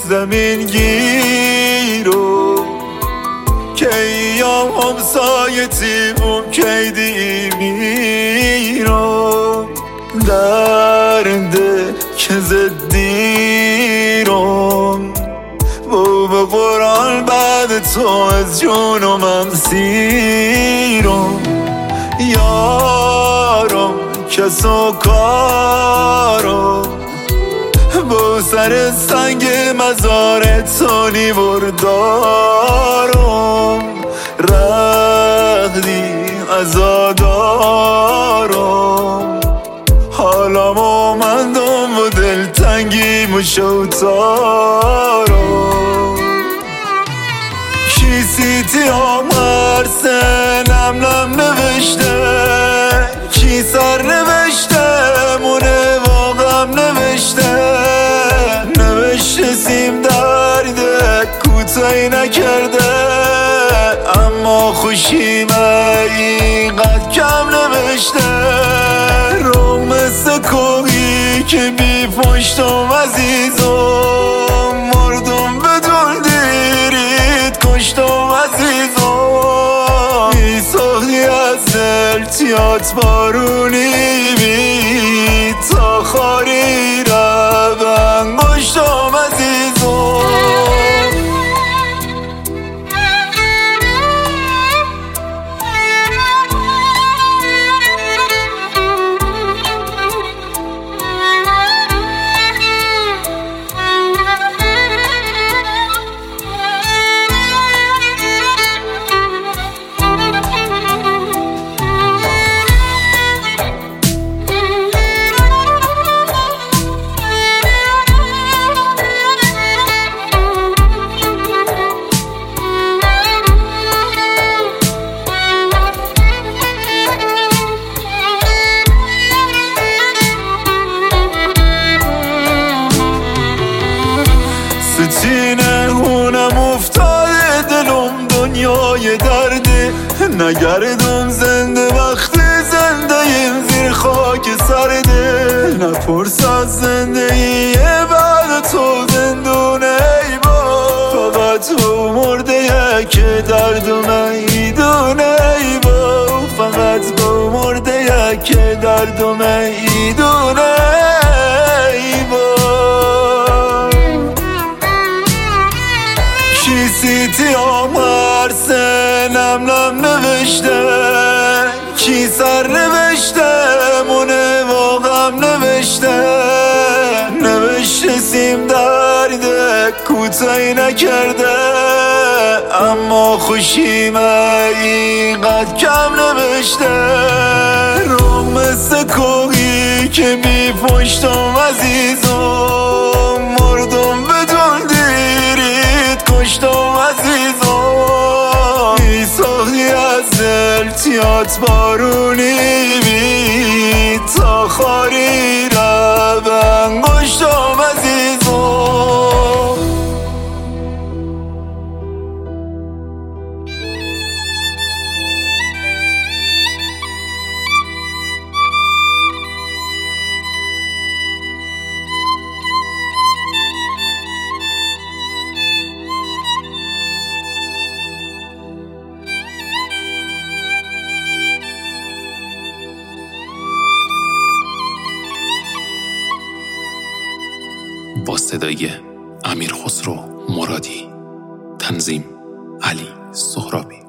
زمین گیرو که ایام همسایه تیمون که دیمیرو درنده که زدیرم به قرآن بعد تو از جونم سیرم یارم کس و کارم با سر سنگ مزارتونی بردارم رخدی ازادارم حالم آمندم و دلتنگی مشوتارم کیسیتی آمر سنم نم نوشته کی سر نوشته مونه واقعم نوشته نوشته سیم درده کوتاهی نکرده اما خوشیم اینقدر کم نوشته رو مثل کوهی که بی پشتم عزیزم مردم بدون دیرید کشتم عزیزم ای ساختی از دل تیات بارونی بی تا خاری را بنگشتم عزیزم ستینه هونم افتاده دلم دنیای درده نگردم زنده وقتی زنده این زیر خاک سرده نپرس از زندگی بعد تو زندونه ای با فقط تو مرده که درد میدونه ای با فقط تو مرده که درد میدونه ای با کیسیتی آمر سنم نم نوشته کی سر نوشته مونه واقعم نوشته نوشته سیم درده کوتاهی نکرده اما خوشیم اینقدر کم نوشته رو مثل کوهی که بی پشتم عزیزم مردم بدون دیرید کشتم عزیزم ای ساختی از دل تیات بارونی بی تا خاری را بنگشتم عزیزم با صدای امیر خسرو مرادی، تنظیم علی سهرابی.